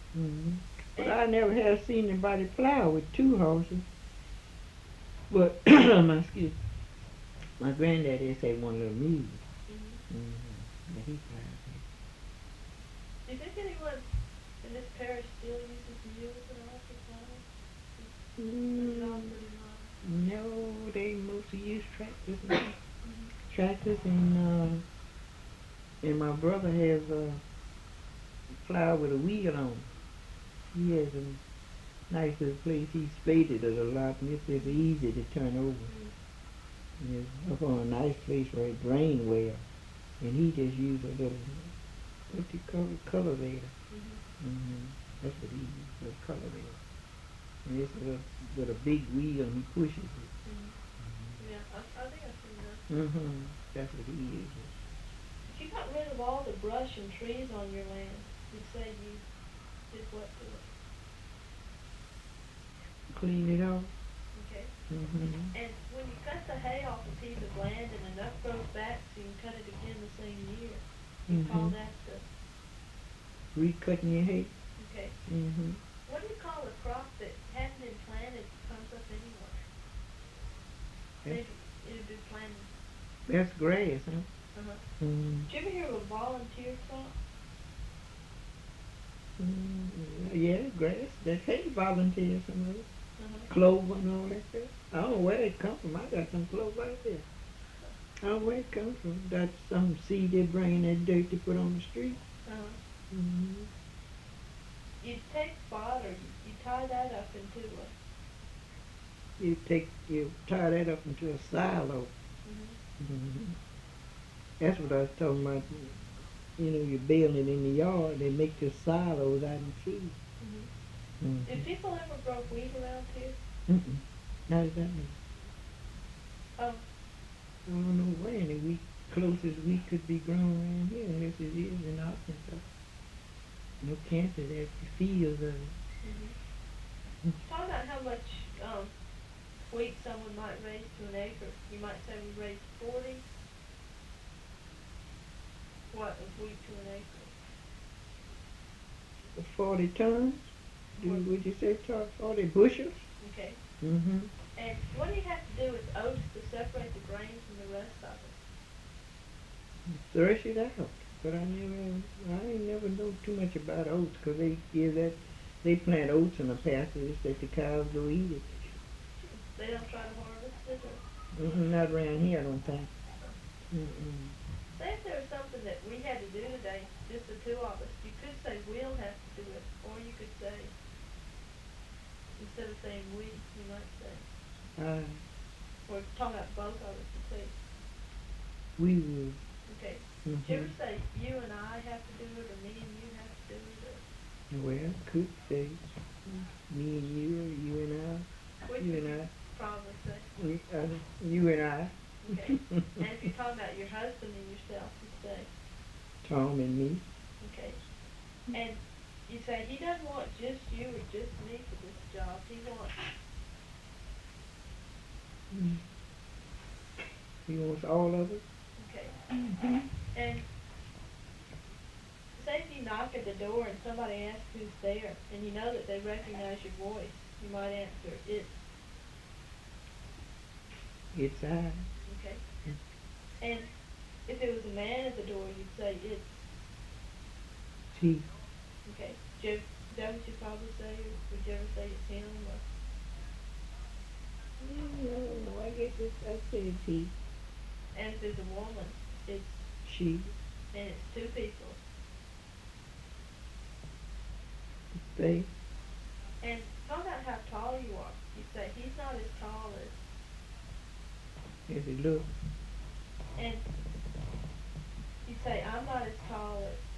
Hmm. But I never have seen anybody plow with two horses. But my granddaddy had one little mule. Mm-hmm. Mm-hmm. But he plowed Do you think anyone in this parish still uses mules at all for plowing? it. Or is it all pretty modern? No, they mostly use tractors now. Mm-hmm. Tractors and my brother has a plow with a wheel on. He has a nice little place. He spaded it a lot, and it's easy to turn over. Mm-hmm. And it's up on a nice place where it drain well. And he just used a little, what do you call it, cultivator. Mm-hmm. Mm-hmm. That's what he used, a little cultivator. And it's with a big wheel, and he pushes it. Mm-hmm. Yeah, I think I've seen that. Mm-hmm. That's what he uses. If you got rid of all the brush and trees on your land, you'd say you did what to it? Clean it off. Okay. Mm-hmm. And when you cut the hay off a piece of land and enough grows back so you can cut it again the same year, you call Mm-hmm. that the, Recutting your hay. okay. Mm-hmm. What do you call a crop that hadn't been planted comes up anyway? That's, Maybe it'd be planted. that's grass, huh? Uh-huh. Mm-hmm. Did you ever hear of a volunteer crop? Mm-hmm. Yeah, grass. That's hay volunteers, some of it. Uh-huh. Clover and all that stuff. I don't know where it comes from. I got some clover right there. I don't know where it comes from. That's some seed they bring in that dirt to put on the street. Uh-huh. Mm-hmm. You take fodder, you tie that up into a, You tie that up into a silo. mm-hmm. Mm-hmm. That's what I was talking about. You know, you bale it in the yard. They make the silos out in trees. Mm-hmm. Mm-hmm. Did people ever grow wheat around here? Mm-mm. How does that mean? Oh, I don't know where any wheat, closest wheat could be grown around here unless it is in Arkansas. No cancer there, fields of it. mm-hmm. Talk about how much um, wheat someone might raise to an acre. You might say we raised 40 what of wheat to an acre. 40 tons? Would you say 40 bushels? Okay. Mm-hmm. And what do you have to do with oats to separate the grain from the rest of it? Thresh it out. But I ain't never know too much about oats because they plant oats in the pastures that the cows go eat it. They don't try to harvest it or Mm-mm, not around here, I don't think. Mm-mm. say if there was something that we had to do today, just the two of us, you could say we'll have to do it, or you could say instead of saying we, you might say, Uh, or talk about both of us and say, we would. okay, did you Mm-hmm. ever say you and I have to do it, or me and you have to do it, Well, could say me and you, or you and or which you would and you I, probably say? you and I, Okay. And if you're talking about your husband and yourself, you say, Tom and me. okay. And you say he doesn't want just you or just me for this job. He wants, Mm. He wants all of it. okay. Mm-hmm. And say if you knock at the door and somebody asks who's there, and you know that they recognize your voice, you might answer, it's, It's I. okay. And if it was a man at the door, you'd say it's, He. okay. Is that what you probably say, or would you ever say it's him, or, No, I guess I say it's he. and if it's a woman, it's, She. and it's two people. They. And talk about how tall you are. You say he's not as tall As he look. and you say I'm not as tall as